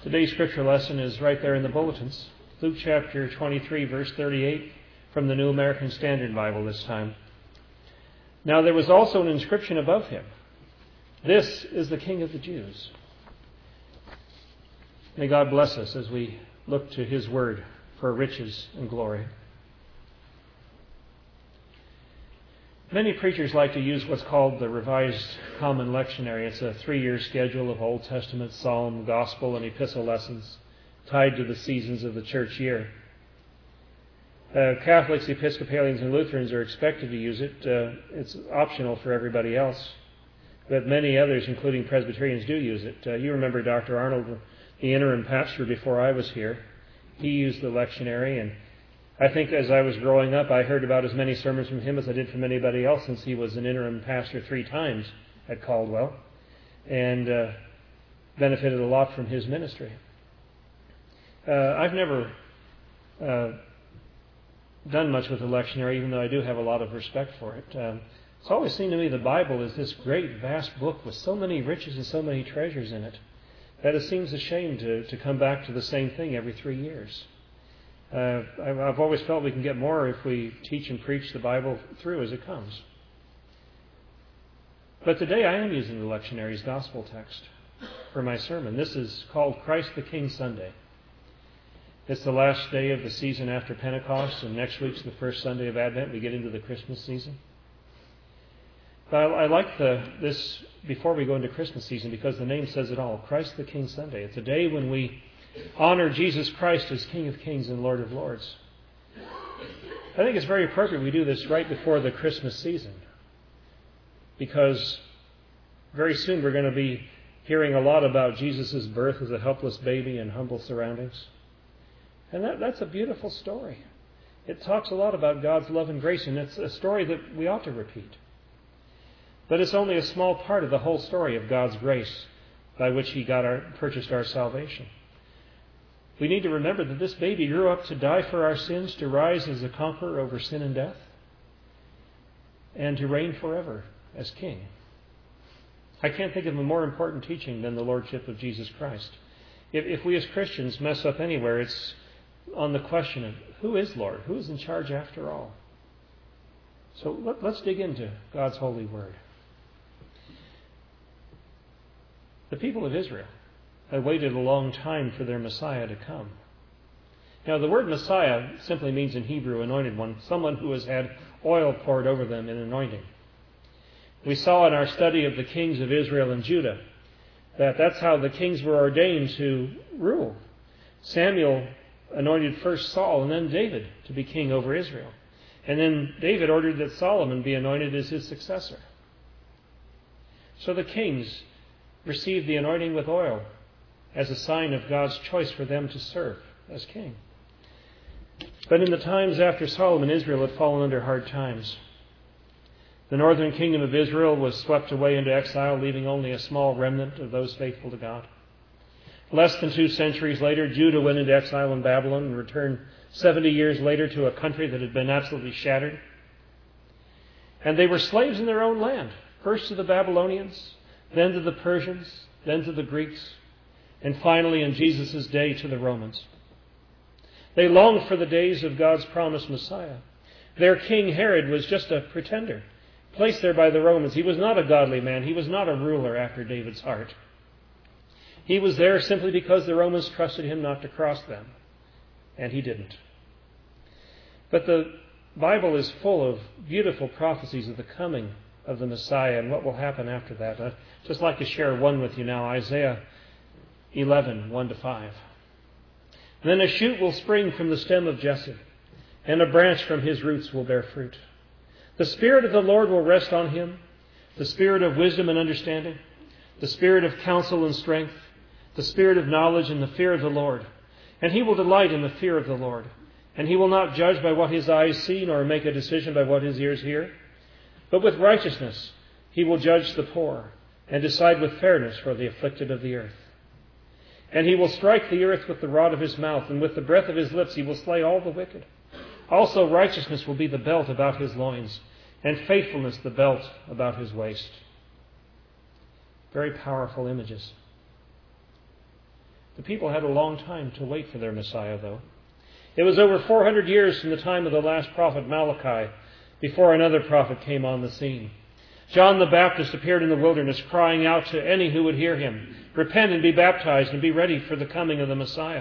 Today's scripture lesson is right there in the bulletins. Luke chapter 23, verse 38, from the New American Standard Bible this time. Now there was also an inscription above him, "This is the King of the Jews." May God bless us as we look to His Word for riches and glory. Many preachers like to use what's called the Revised Common Lectionary. It's a 3-year schedule of Old Testament, Psalm, Gospel, and Epistle lessons tied to the seasons of the church year. Catholics, Episcopalians, and Lutherans are expected to use it. It's optional for everybody else. But many others, including Presbyterians, do use it. You remember Dr. Arnold, the interim pastor before I was here. He used the lectionary, and I think as I was growing up, I heard about as many sermons from him as I did from anybody else, since he was an interim pastor 3 times at Caldwell, and benefited a lot from his ministry. I've never done much with the lectionary, even though I do have a lot of respect for it. It's always seemed to me the Bible is this great, vast book with so many riches and so many treasures in it that it seems a shame to come back to the same thing every 3 years. I've always felt we can get more if we teach and preach the Bible through as it comes. But today I am using the lectionary's gospel text for my sermon. This is called Christ the King Sunday. It's the last day of the season after Pentecost, and next week's the first Sunday of Advent. We get into the Christmas season. But I like this before we go into Christmas season because the name says it all. Christ the King Sunday. It's a day when we honor Jesus Christ as King of Kings and Lord of Lords. I think it's very appropriate we do this right before the Christmas season, because very soon we're going to be hearing a lot about Jesus' birth as a helpless baby in humble surroundings. And that's a beautiful story. It talks a lot about God's love and grace, and it's a story that we ought to repeat. But it's only a small part of the whole story of God's grace by which He purchased our salvation. We need to remember that this baby grew up to die for our sins, to rise as a conqueror over sin and death, and to reign forever as King. I can't think of a more important teaching than the Lordship of Jesus Christ. If we as Christians mess up anywhere, it's on the question of who is Lord? Who is in charge after all? So let's dig into God's holy word. The people of Israel had waited a long time for their Messiah to come. Now, the word Messiah simply means in Hebrew anointed one, someone who has had oil poured over them in anointing. We saw in our study of the kings of Israel and Judah that that's how the kings were ordained to rule. Samuel anointed first Saul and then David to be king over Israel. And then David ordered that Solomon be anointed as his successor. So the kings received the anointing with oil as a sign of God's choice for them to serve as king. But in the times after Solomon, Israel had fallen under hard times. The northern kingdom of Israel was swept away into exile, leaving only a small remnant of those faithful to God. Less than 2 centuries later, Judah went into exile in Babylon and returned 70 years later to a country that had been absolutely shattered. And they were slaves in their own land, first to the Babylonians, then to the Persians, then to the Greeks, and finally in Jesus' day to the Romans. They longed for the days of God's promised Messiah. Their king Herod was just a pretender, placed there by the Romans. He was not a godly man. He was not a ruler after David's heart. He was there simply because the Romans trusted him not to cross them, and he didn't. But the Bible is full of beautiful prophecies of the coming of the Messiah and what will happen after that. I'd just like to share one with you now, Isaiah 11, 1-5. Then a shoot will spring from the stem of Jesse, and a branch from his roots will bear fruit. The Spirit of the Lord will rest on him, the Spirit of wisdom and understanding, the Spirit of counsel and strength, the Spirit of knowledge and the fear of the Lord. And he will delight in the fear of the Lord. And he will not judge by what his eyes see, nor make a decision by what his ears hear. But with righteousness he will judge the poor, and decide with fairness for the afflicted of the earth. And he will strike the earth with the rod of his mouth, and with the breath of his lips he will slay all the wicked. Also righteousness will be the belt about his loins, and faithfulness the belt about his waist. Very powerful images. The people had a long time to wait for their Messiah, though. It was over 400 years from the time of the last prophet Malachi before another prophet came on the scene. John the Baptist appeared in the wilderness, crying out to any who would hear him, "Repent and be baptized and be ready for the coming of the Messiah."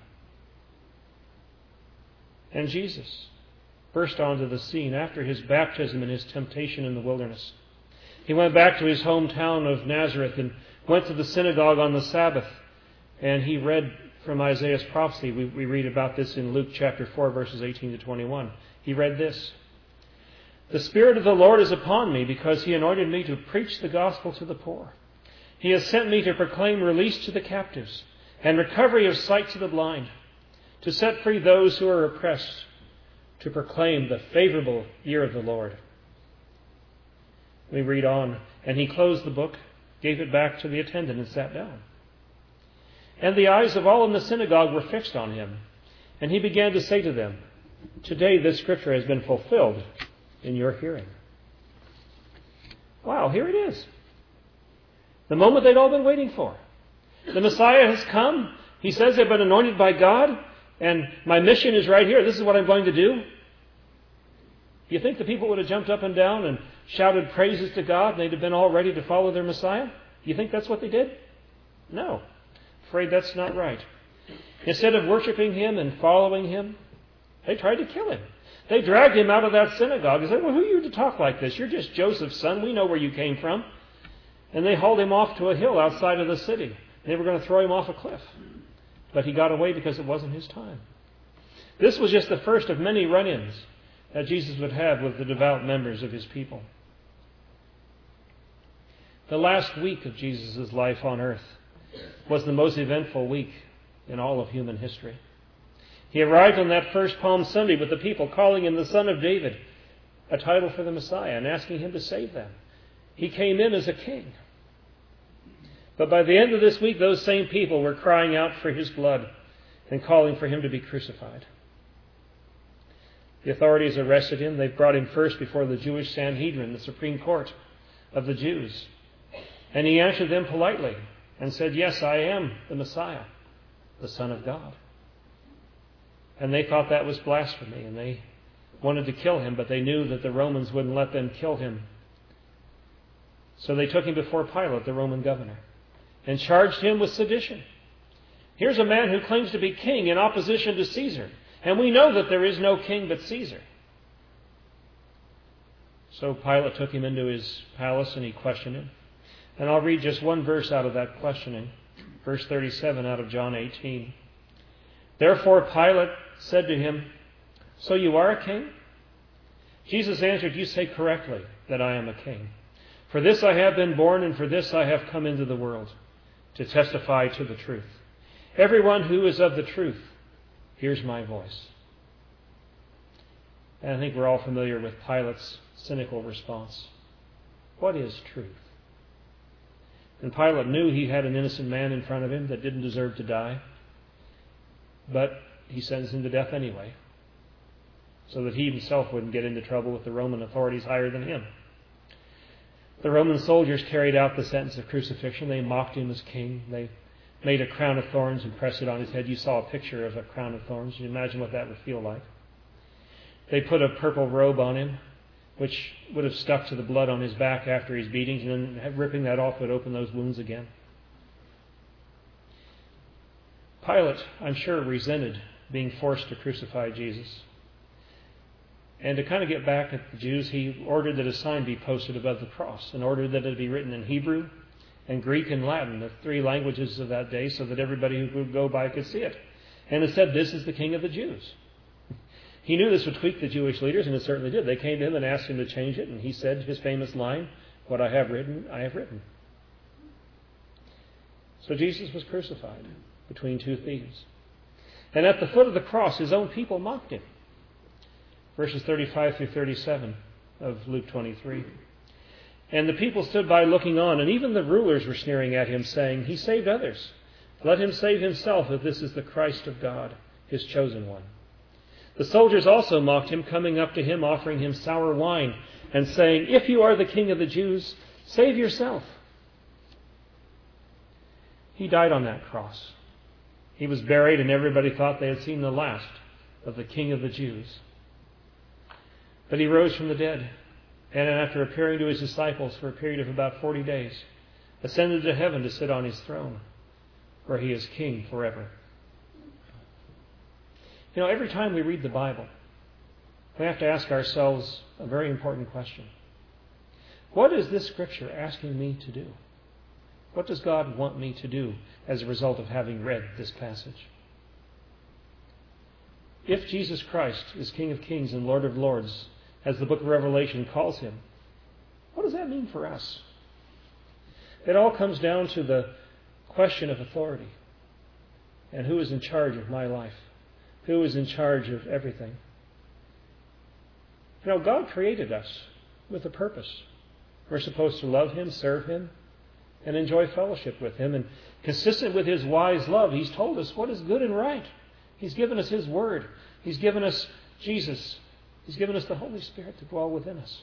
And Jesus burst onto the scene after his baptism and his temptation in the wilderness. He went back to his hometown of Nazareth and went to the synagogue on the Sabbath, and he read from Isaiah's prophecy. We read about this in Luke chapter 4, verses 18 to 21. He read this: "The Spirit of the Lord is upon me, because he anointed me to preach the gospel to the poor. He has sent me to proclaim release to the captives and recovery of sight to the blind, to set free those who are oppressed, to proclaim the favorable year of the Lord." We read on, "And he closed the book, gave it back to the attendant, and sat down. And the eyes of all in the synagogue were fixed on him. And he began to say to them, 'Today this scripture has been fulfilled in your hearing.'" Wow, here it is. The moment they'd all been waiting for. The Messiah has come. He says, "I've been anointed by God, and my mission is right here. This is what I'm going to do." Do you think the people would have jumped up and down and shouted praises to God, and they'd have been all ready to follow their Messiah? Do you think that's what they did? No. Afraid that's not right. Instead of worshiping him and following him, they tried to kill him. They dragged him out of that synagogue and said, "Well, who are you to talk like this? You're just Joseph's son. We know where you came from." And they hauled him off to a hill outside of the city. They were going to throw him off a cliff. But he got away because it wasn't his time. This was just the first of many run-ins that Jesus would have with the devout members of his people. The last week of Jesus' life on earth was the most eventful week in all of human history. He arrived on that first Palm Sunday with the people calling him the Son of David, a title for the Messiah, and asking him to save them. He came in as a king. But by the end of this week, those same people were crying out for his blood and calling for him to be crucified. The authorities arrested him. They brought him first before the Jewish Sanhedrin, the Supreme Court of the Jews. And he answered them politely and said, "Yes, I am the Messiah, the Son of God." And they thought that was blasphemy, and they wanted to kill him, but they knew that the Romans wouldn't let them kill him. So they took him before Pilate, the Roman governor, and charged him with sedition. Here's a man who claims to be king in opposition to Caesar, and we know that there is no king but Caesar. So Pilate took him into his palace and he questioned him. And I'll read just one verse out of that questioning, verse 37 out of John 18. "Therefore Pilate said to him, 'So you are a king?' Jesus answered, 'You say correctly that I am a king. For this I have been born, and for this I have come into the world, to testify to the truth. Everyone who is of the truth hears my voice.'" And I think we're all familiar with Pilate's cynical response. What is truth? And Pilate knew he had an innocent man in front of him that didn't deserve to die. But he sentenced him to death anyway, so that he himself wouldn't get into trouble with the Roman authorities higher than him. The Roman soldiers carried out the sentence of crucifixion. They mocked him as king. They made a crown of thorns and pressed it on his head. You saw a picture of a crown of thorns. You imagine what that would feel like. They put a purple robe on him, which would have stuck to the blood on his back after his beatings, and then ripping that off would open those wounds again. Pilate, I'm sure, resented being forced to crucify Jesus. And to kind of get back at the Jews, he ordered that a sign be posted above the cross, and ordered that it be written in Hebrew and Greek and Latin, the three languages of that day, so that everybody who would go by could see it. And it said, "This is the King of the Jews." He knew this would tweak the Jewish leaders, and it certainly did. They came to him and asked him to change it, and he said his famous line, "What I have written, I have written." So Jesus was crucified between two thieves. And at the foot of the cross, his own people mocked him. Verses 35 through 37 of Luke 23. "And the people stood by looking on, and even the rulers were sneering at him, saying, 'He saved others. Let him save himself if this is the Christ of God, his chosen one.' The soldiers also mocked him, coming up to him, offering him sour wine, and saying, 'If you are the King of the Jews, save yourself.' He died on that cross, He was buried, and everybody thought they had seen the last of the King of the Jews. But he rose from the dead, and after appearing to his disciples for a period of about 40 days, ascended to heaven to sit on his throne, where he is king forever. Every time we read the Bible, we have to ask ourselves a very important question. What is this Scripture asking me to do? What does God want me to do as a result of having read this passage? If Jesus Christ is King of Kings and Lord of Lords, as the book of Revelation calls him, what does that mean for us? It all comes down to the question of authority and who is in charge of my life, who is in charge of everything. God created us with a purpose. We're supposed to love Him, serve Him, and enjoy fellowship with Him. And consistent with His wise love, He's told us what is good and right. He's given us His Word. He's given us Jesus. He's given us the Holy Spirit to dwell within us.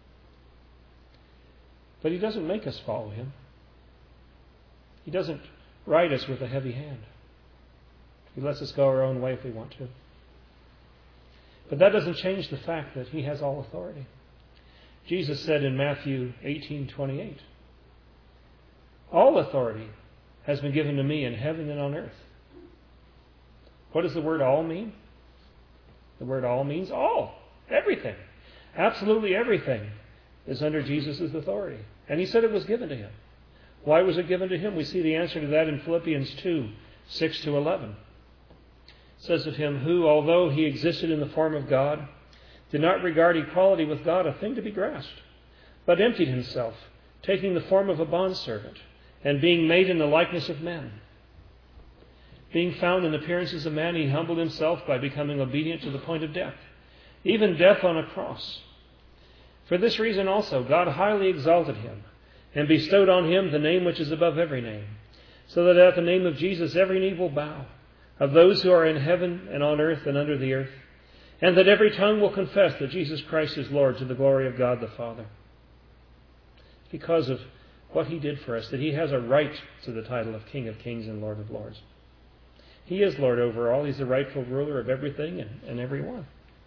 But He doesn't make us follow Him. He doesn't ride us with a heavy hand. He lets us go our own way if we want to. But that doesn't change the fact that He has all authority. Jesus said in Matthew 18:28, all authority has been given to me in heaven and on earth. What does the word all mean? The word all means all. Everything. Absolutely everything is under Jesus' authority. And He said it was given to Him. Why was it given to Him? We see the answer to that in Philippians 2:6-11. It says of Him, who, although He existed in the form of God, did not regard equality with God a thing to be grasped, but emptied Himself, taking the form of a bondservant, and being made in the likeness of men. Being found in appearance as a man, He humbled Himself by becoming obedient to the point of death, even death on a cross. For this reason also God highly exalted Him, and bestowed on Him the name which is above every name, so that at the name of Jesus every knee will bow, of those who are in heaven and on earth and under the earth, and that every tongue will confess that Jesus Christ is Lord, to the glory of God the Father. Because of what He did for us, that He has a right to the title of King of Kings and Lord of Lords. He is Lord over all. He's the rightful ruler of everything and everyone.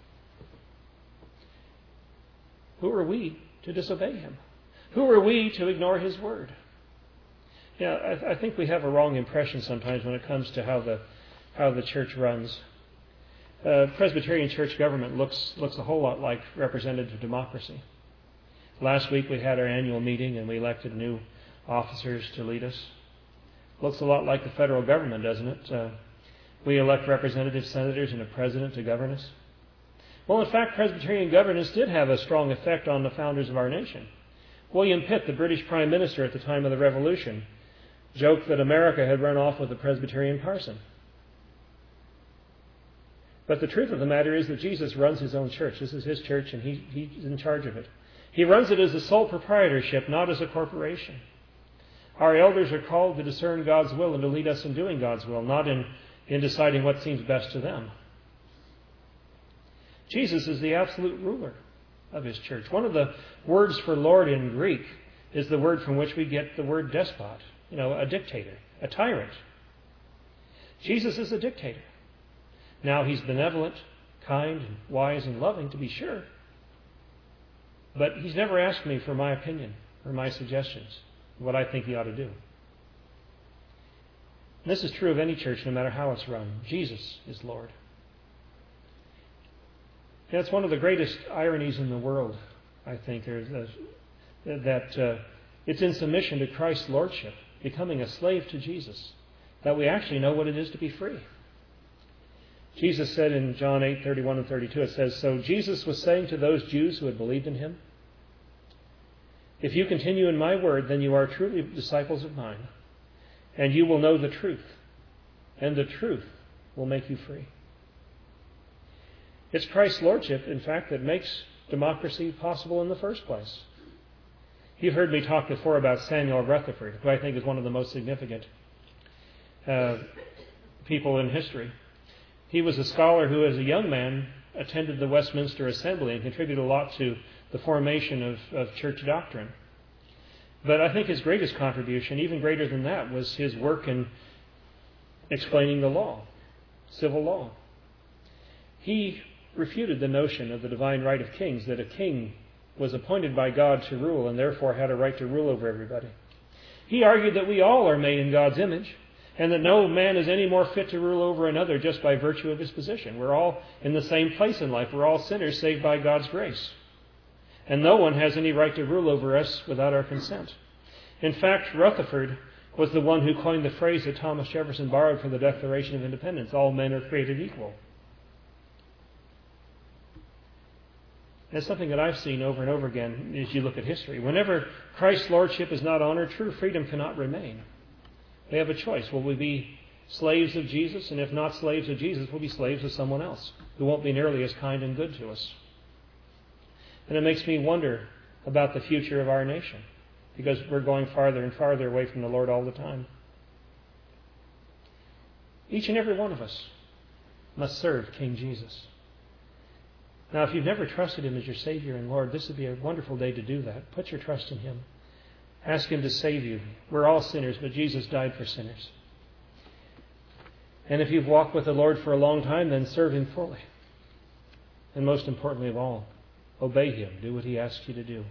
Who are we to disobey Him? Who are we to ignore His word? I think we have a wrong impression sometimes when it comes to how the church runs. Presbyterian church government looks a whole lot like representative democracy. Last week we had our annual meeting and we elected new officers to lead us. Looks a lot like the federal government, doesn't it? We elect representatives, senators, and a president to govern us. Well, in fact, Presbyterian governance did have a strong effect on the founders of our nation. William Pitt, the British Prime Minister at the time of the Revolution, joked that America had run off with a Presbyterian parson. But the truth of the matter is that Jesus runs His own church. This is His church, and He's in charge of it. He runs it as a sole proprietorship, not as a corporation. Our elders are called to discern God's will and to lead us in doing God's will, not in deciding what seems best to them. Jesus is the absolute ruler of His church. One of the words for Lord in Greek is the word from which we get the word despot, a dictator, a tyrant. Jesus is a dictator. Now, He's benevolent, kind, and wise, and loving, to be sure. But He's never asked me for my opinion or my suggestions, what I think He ought to do. And this is true of any church, no matter how it's run. Jesus is Lord. And it's one of the greatest ironies in the world, I think, that it's in submission to Christ's lordship, becoming a slave to Jesus, that we actually know what it is to be free. Jesus said in John 8:31 and 32, it says, so Jesus was saying to those Jews who had believed in Him, if you continue in my word, then you are truly disciples of mine, and you will know the truth, and the truth will make you free. It's Christ's lordship, in fact, that makes democracy possible in the first place. You've heard me talk before about Samuel Rutherford, who I think is one of the most significant people in history. He was a scholar who, as a young man, attended the Westminster Assembly and contributed a lot to the formation of church doctrine. But I think his greatest contribution, even greater than that, was his work in explaining the law, civil law. He refuted the notion of the divine right of kings, that a king was appointed by God to rule and therefore had a right to rule over everybody. He argued that we all are made in God's image and that no man is any more fit to rule over another just by virtue of his position. We're all in the same place in life. We're all sinners saved by God's grace. And no one has any right to rule over us without our consent. In fact, Rutherford was the one who coined the phrase that Thomas Jefferson borrowed from the Declaration of Independence: all men are created equal. And it's something that I've seen over and over again as you look at history. Whenever Christ's lordship is not honored, true freedom cannot remain. We have a choice. Will we be slaves of Jesus? And if not slaves of Jesus, we'll be slaves of someone else who won't be nearly as kind and good to us. And it makes me wonder about the future of our nation, because we're going farther and farther away from the Lord all the time. Each and every one of us must serve King Jesus. Now, if you've never trusted Him as your Savior and Lord, this would be a wonderful day to do that. Put your trust in Him. Ask Him to save you. We're all sinners, but Jesus died for sinners. And if you've walked with the Lord for a long time, then serve Him fully. And most importantly of all, obey Him. Do what He asks you to do.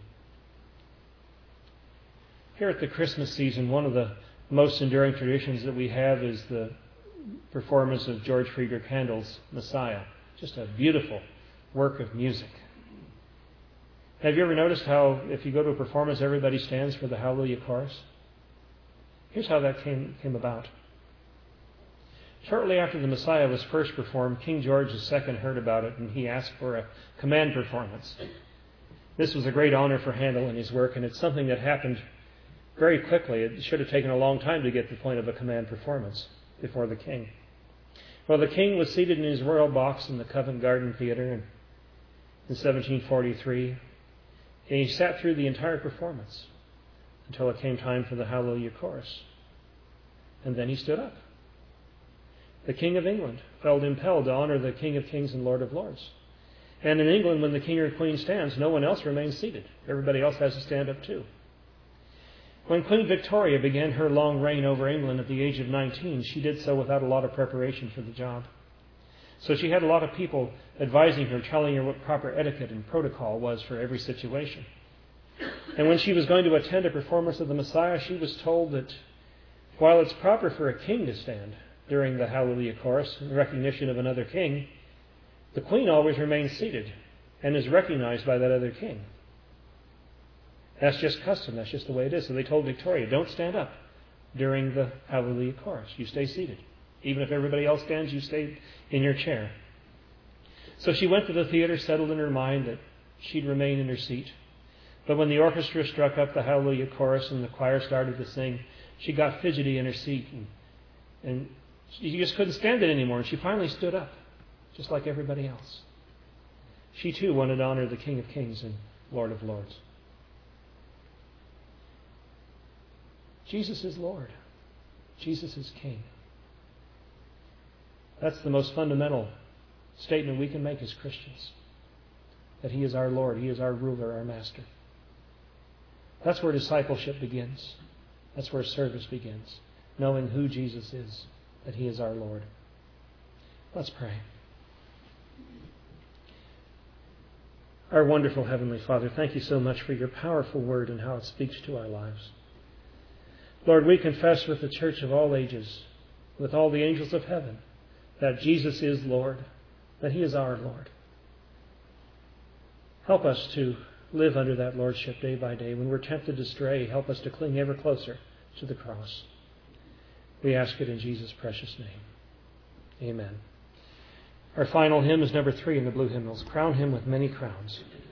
Here at the Christmas season, one of the most enduring traditions that we have is the performance of George Friedrich Handel's Messiah. Just a beautiful work of music. Have you ever noticed how if you go to a performance, everybody stands for the Hallelujah chorus? Here's how that came about. Shortly after the Messiah was first performed, King George II heard about it, and he asked for a command performance. This was a great honor for Handel and his work, and it's something that happened very quickly. It should have taken a long time to get to the point of a command performance before the king. Well, the king was seated in his royal box in the Covent Garden Theatre in 1743, and he sat through the entire performance until it came time for the Hallelujah chorus. And then he stood up. The King of England felt impelled to honor the King of Kings and Lord of Lords. And in England, when the king or queen stands, no one else remains seated. Everybody else has to stand up too. When Queen Victoria began her long reign over England at the age of 19, she did so without a lot of preparation for the job. So she had a lot of people advising her, telling her what proper etiquette and protocol was for every situation. And when she was going to attend a performance of the Messiah, she was told that while it's proper for a king to stand during the Hallelujah chorus in recognition of another king, the queen always remains seated and is recognized by that other king. That's just custom. That's just the way it is. So they told Victoria, don't stand up during the Hallelujah chorus. You stay seated. Even if everybody else stands, you stay in your chair. So she went to the theater, settled in her mind that she'd remain in her seat. But when the orchestra struck up the Hallelujah chorus and the choir started to sing, she got fidgety in her seat and she just couldn't stand it anymore. And she finally stood up, just like everybody else. She too wanted to honor the King of Kings and Lord of Lords. Jesus is Lord. Jesus is King. That's the most fundamental statement we can make as Christians. That He is our Lord. He is our ruler, our master. That's where discipleship begins. That's where service begins. Knowing who Jesus is. That He is our Lord. Let's pray. Our wonderful Heavenly Father, thank You so much for Your powerful word and how it speaks to our lives. Lord, we confess with the church of all ages, with all the angels of heaven, that Jesus is Lord, that He is our Lord. Help us to live under that lordship day by day. When we're tempted to stray, help us to cling ever closer to the cross. We ask it in Jesus' precious name. Amen. Our final hymn is number 3 in the blue hymnals, Crown Him with Many Crowns.